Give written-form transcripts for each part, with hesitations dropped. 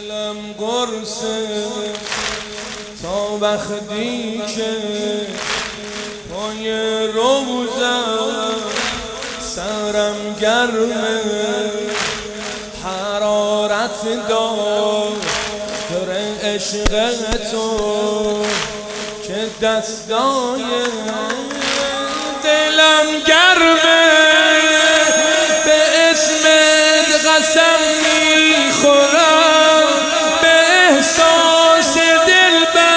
دلم قرصه تا وقتی که پای روزم سرم گرمه حرارت داره عشق تو که دستای دلم گرمه به اسمت قسم میخورم به احساس دل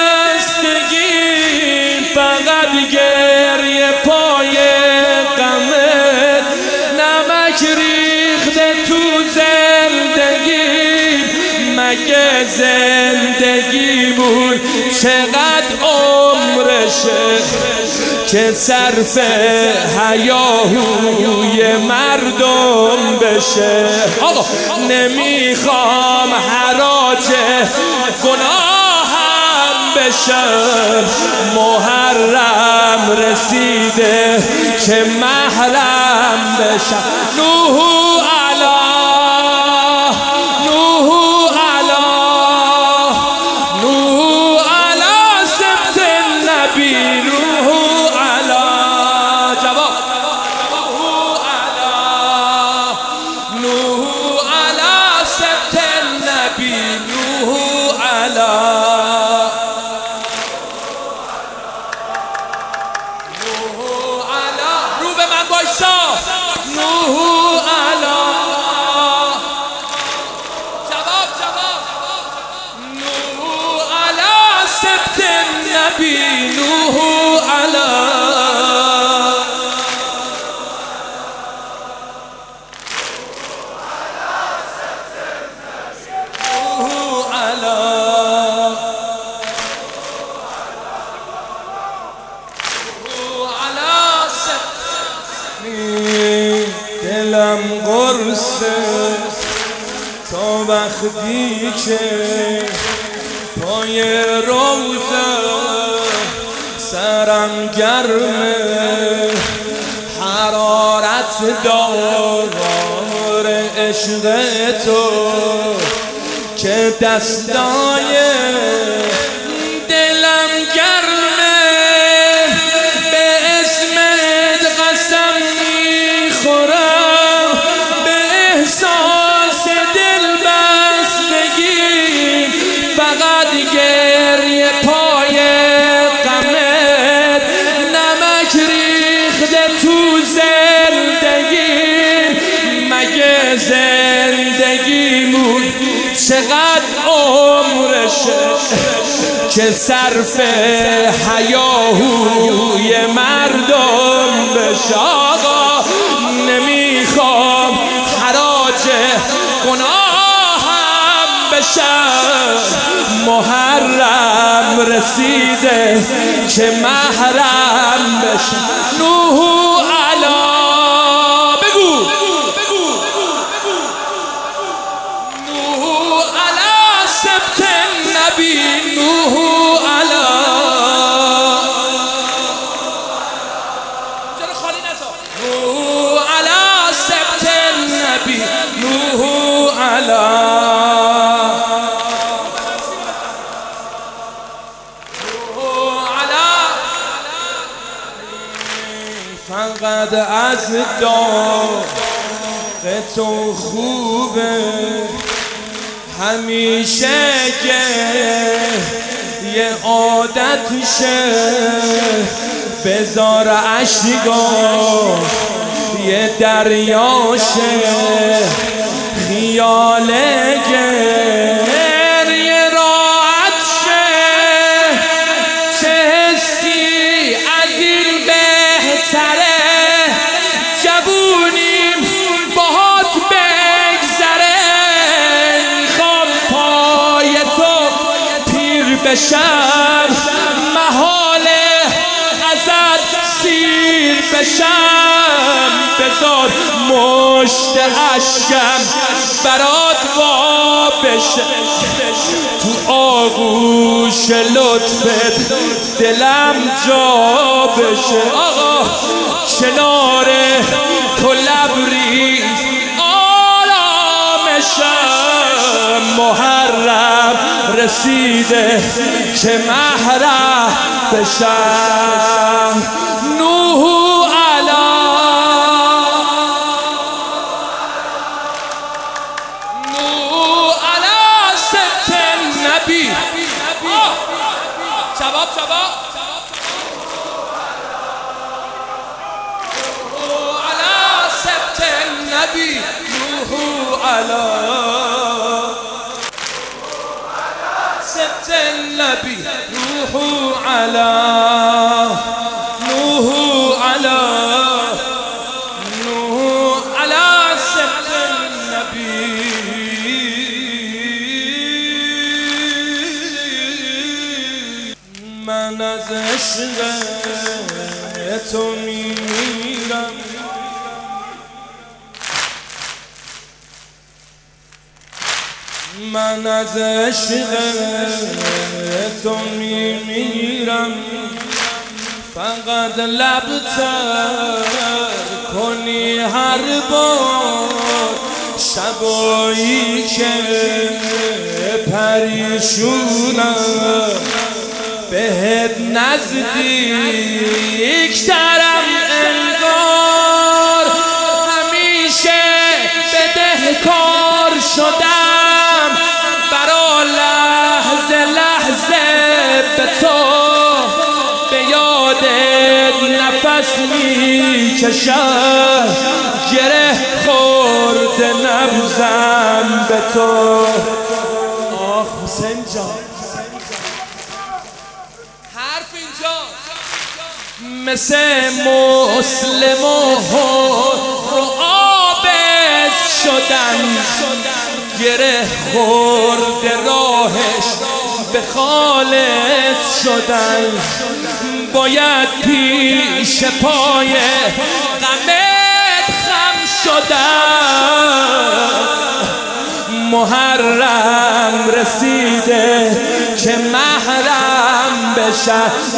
بستگی فقط گریه پای غمت نمک ریخته تو زندگی مگه زندگیمون چقدر عمرشه که صرف هیاهوی مردم بشه. آقا نمیخوام حراج گناهم بشه محرم رسیده که محرم بشه. نوح علی نوح علی نوح علی سبت النبی دلم قرصه تا وقتی که پای روزم سرم گرمه حرارت داره عشق تو که دستای دلم گرمه به اسمت قسم میخورم به احساس دل بستگی فقط گریه پای غمت نمک ریخته تو زندگی مگه زندگیمون چقدر عمرشه که صرف هیاهوی مردم بشه. آقا نمیخوام حراج گناهم بشم محرم رسیده که محرم بشه. نوح علی بگو نوح علی سبت النبی نوح علی نوح علی سبت النبی نوح علی فقط از داغ تو خوبه همیشه که یه عادت شه بذار عشقا یه دریاشه خیاله گریه راحت شه چه حسی از این بهتره جوونیم باهات بگذره میخوام پای تو پیر بشم محاله ازت سیر بشم بذار مشت عشقم برات وا بشه تو آغوش لطفت دلم جا بشه. آقا کنار تو لبریز آرامشم محرم رسیده که محرم بشم. نوح علی ست النبی. شباب علی ست النبی. نوح علی ست النبي. نوح على ست النبي. من از عشق تو میمیرم، من از عشق تو میمیرم. فقط لب تر کنی هر بار، شبایی که پریشونم بهت نزدیک ترم انگار. همیشه بدهکار شدم برا لحظه به تو، به یادت نفس میکشم، گره خورده نبزم به تو. آخ حسین جان، حرف اینجا مثل مسلم و آبز شدن، گره خورده راهش به خالص شدن. باید پیش پای غمت خم شدن. محرم رسیده که محرم بشم.